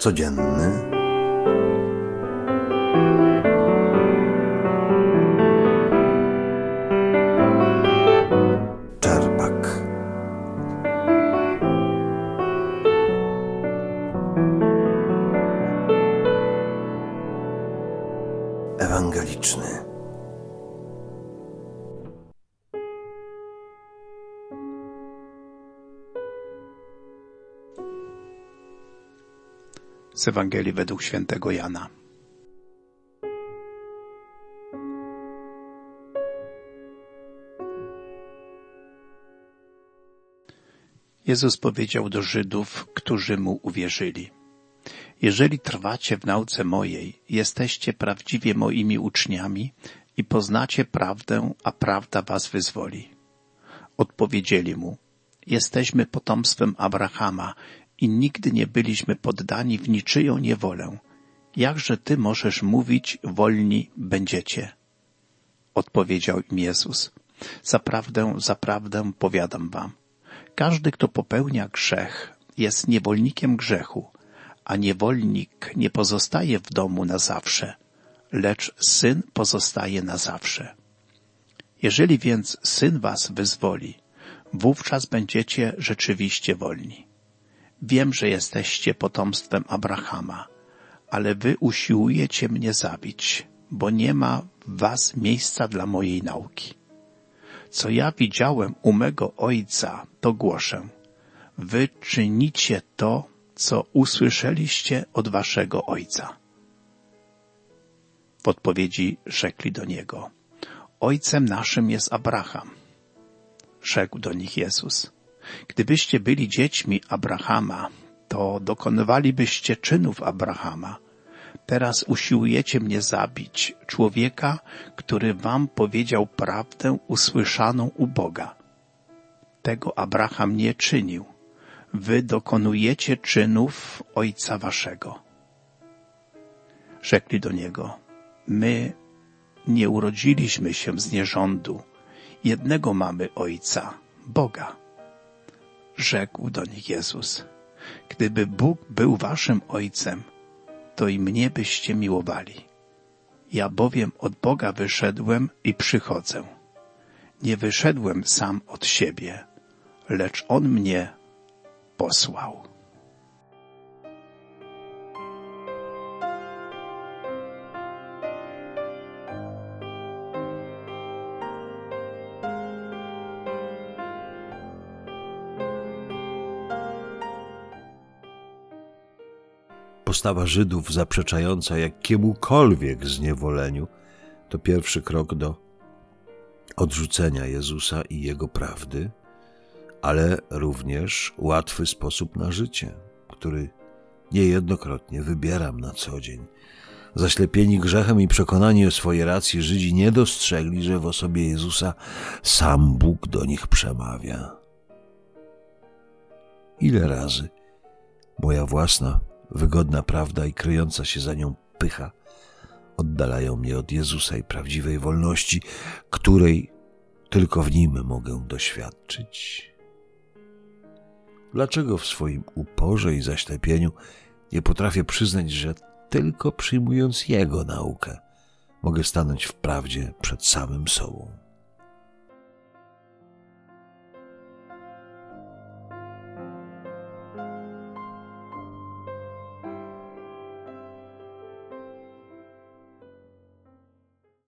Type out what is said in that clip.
codzienny. Czerpak. Ewangeliczny. Z Ewangelii według świętego Jana. Jezus powiedział do Żydów, którzy Mu uwierzyli: jeżeli trwacie w nauce mojej, jesteście prawdziwie moimi uczniami i poznacie prawdę, a prawda was wyzwoli. Odpowiedzieli Mu: jesteśmy potomstwem Abrahama i nigdy nie byliśmy poddani w niczyją niewolę. Jakże Ty możesz mówić, wolni będziecie? Odpowiedział im Jezus: zaprawdę powiadam wam, każdy, kto popełnia grzech, jest niewolnikiem grzechu, a niewolnik nie pozostaje w domu na zawsze, lecz Syn pozostaje na zawsze. Jeżeli więc Syn was wyzwoli, wówczas będziecie rzeczywiście wolni. Wiem, że jesteście potomstwem Abrahama, ale wy usiłujecie mnie zabić, bo nie ma w was miejsca dla mojej nauki. Co ja widziałem u mego Ojca, to głoszę. Wy czynicie to, co usłyszeliście od waszego ojca. W odpowiedzi rzekli do Niego: Ojcem naszym jest Abraham. Rzekł do nich Jezus: gdybyście byli dziećmi Abrahama, to dokonywalibyście czynów Abrahama. Teraz usiłujecie mnie zabić, człowieka, który wam powiedział prawdę usłyszaną u Boga. Tego Abraham nie czynił. Wy dokonujecie czynów ojca waszego. Rzekli do Niego: my nie urodziliśmy się z nierządu. Jednego mamy Ojca, Boga. Rzekł do nich Jezus: gdyby Bóg był waszym Ojcem, to i mnie byście miłowali. Ja bowiem od Boga wyszedłem i przychodzę. Nie wyszedłem sam od siebie, lecz On mnie posłał. Postawa Żydów zaprzeczająca jakiemukolwiek zniewoleniu to pierwszy krok do odrzucenia Jezusa i Jego prawdy, ale również łatwy sposób na życie, który niejednokrotnie wybieram na co dzień. Zaślepieni grzechem i przekonani o swojej racji, Żydzi nie dostrzegli, że w osobie Jezusa sam Bóg do nich przemawia. Ile razy moja własna wygodna prawda i kryjąca się za nią pycha oddalają mnie od Jezusa i prawdziwej wolności, której tylko w Nim mogę doświadczyć. Dlaczego w swoim uporze i zaślepieniu nie potrafię przyznać, że tylko przyjmując Jego naukę mogę stanąć w prawdzie przed samym sobą?